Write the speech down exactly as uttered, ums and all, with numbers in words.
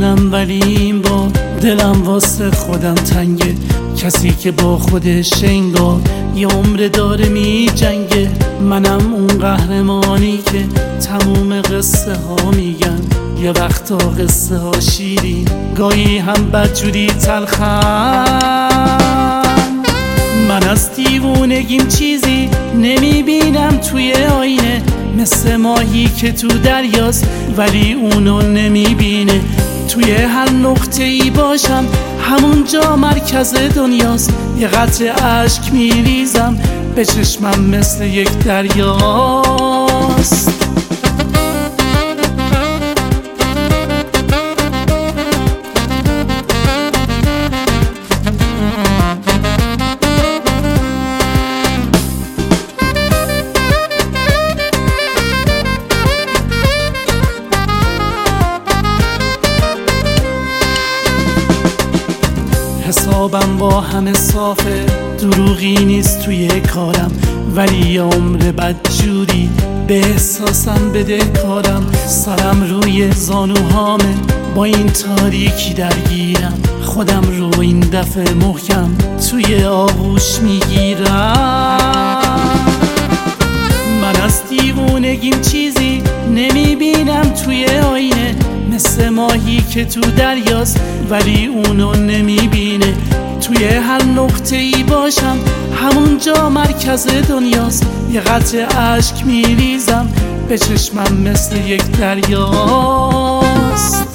میدونم ولی این با دلم واسه خودم تنگه. کسی که با خودش انگار یه عمر داره می جنگه. منم اون قهرمانی که تموم قصه ها میگن. یه وقتا قصه ها شیرین، گاهی هم بدجوری تلخن. من از دیوونگیم چیزی نمیبینم توی آینه، مثل ماهی که تو دریاست ولی اونو نمیبینه. توی هر نقطه ای باشم همونجا مرکز دنیاست. یه قطره اشک میریزم به چشمم مثل یک دریاست. حسابم با همه صافه، دروغی نیست توی کارم، ولی یه عمر بدجوری به احساسم بده کارم. سرم روی زانوهامه، با این تاریکی درگیرم، خودم رو این دفعه محکم توی آغوش میگیرم. من از دیوونگیم چیزی نمیبینم توی آینه، مثل ماهی که تو دریاست ولی اونو نمیبینه. توی هر نقطه ای باشم همونجا مرکز دنیاست. یه قطره اشک میریزم به چشمم مثل یک دریاست.